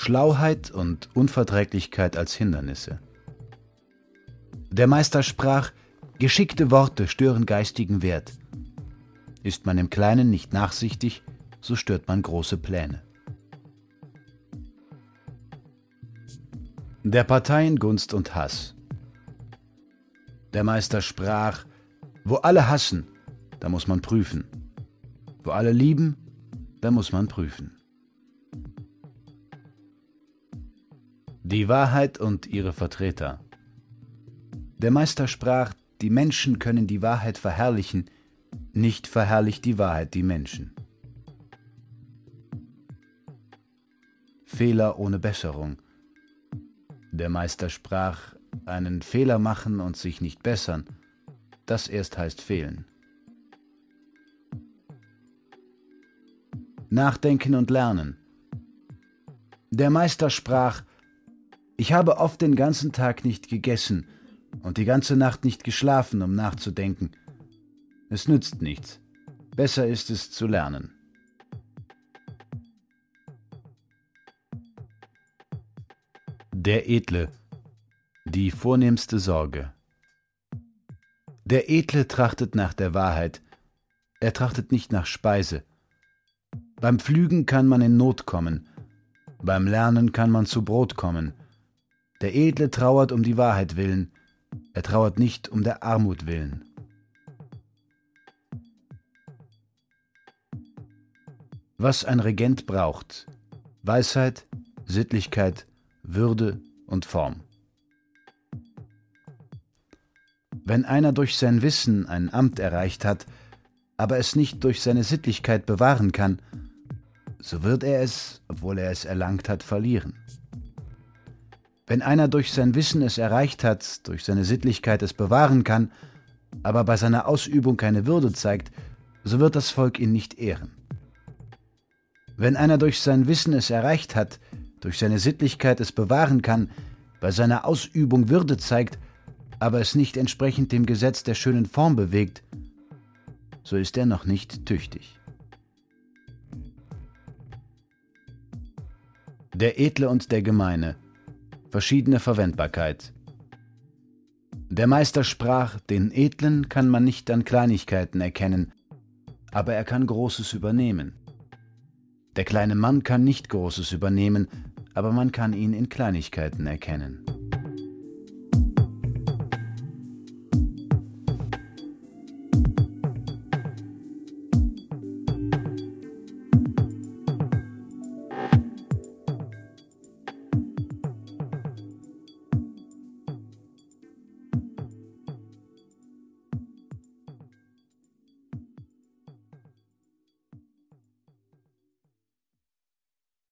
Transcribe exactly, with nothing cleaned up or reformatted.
Schlauheit und Unverträglichkeit als Hindernisse. Der Meister sprach: Geschickte Worte stören geistigen Wert. Ist man im Kleinen nicht nachsichtig, so stört man große Pläne. Der Parteien Gunst und Hass. Der Meister sprach: Wo alle hassen, da muss man prüfen. Wo alle lieben, da muss man prüfen. Die Wahrheit und ihre Vertreter. Der Meister sprach: Die Menschen können die Wahrheit verherrlichen, nicht verherrlicht die Wahrheit die Menschen. Fehler ohne Besserung. Der Meister sprach: Einen Fehler machen und sich nicht bessern, das erst heißt fehlen. Nachdenken und lernen. Der Meister sprach: Ich habe oft den ganzen Tag nicht gegessen und die ganze Nacht nicht geschlafen, um nachzudenken. Es nützt nichts. Besser ist es zu lernen. Der Edle, die vornehmste Sorge. Der Edle trachtet nach der Wahrheit, er trachtet nicht nach Speise. Beim Pflügen kann man in Not kommen, beim Lernen kann man zu Brot kommen. Der Edle trauert um die Wahrheit willen, er trauert nicht um der Armut willen. Was ein Regent braucht: Weisheit, Sittlichkeit, Würde und Form. Wenn einer durch sein Wissen ein Amt erreicht hat, aber es nicht durch seine Sittlichkeit bewahren kann, so wird er es, obwohl er es erlangt hat, verlieren. Wenn einer durch sein Wissen es erreicht hat, durch seine Sittlichkeit es bewahren kann, aber bei seiner Ausübung keine Würde zeigt, so wird das Volk ihn nicht ehren. Wenn einer durch sein Wissen es erreicht hat, durch seine Sittlichkeit es bewahren kann, bei seiner Ausübung Würde zeigt, aber es nicht entsprechend dem Gesetz der schönen Form bewegt, so ist er noch nicht tüchtig. Der Edle und der Gemeine. Verschiedene Verwendbarkeit. Der Meister sprach: Den Edlen kann man nicht an Kleinigkeiten erkennen, aber er kann Großes übernehmen. Der kleine Mann kann nicht Großes übernehmen, aber man kann ihn in Kleinigkeiten erkennen.